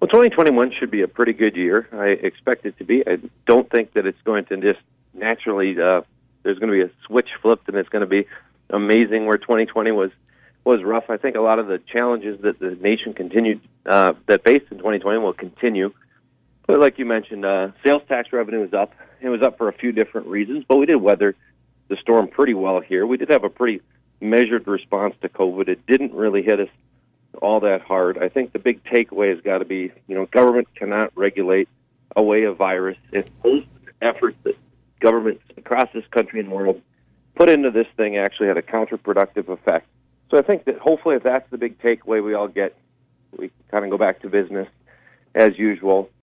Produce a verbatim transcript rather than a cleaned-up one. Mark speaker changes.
Speaker 1: Well, twenty twenty-one should be a pretty good year. I expect it to be. I don't think that it's going to just naturally, uh, there's going to be a switch flipped and it's going to be amazing where twenty twenty was was rough. I think a lot of the challenges that the nation continued, uh, that faced in twenty twenty will continue. But like you mentioned, uh, sales tax revenue is up. It was up for a few different reasons, but we did weather the storm pretty well here. We did have a pretty measured response to COVID. It didn't really hit us all that hard. I think the big takeaway has got to be, you know, government cannot regulate away a virus. If most efforts that governments across this country and world put into this thing actually had a counterproductive effect. So I think that hopefully if that's the big takeaway we all get, we kind of go back to business as usual.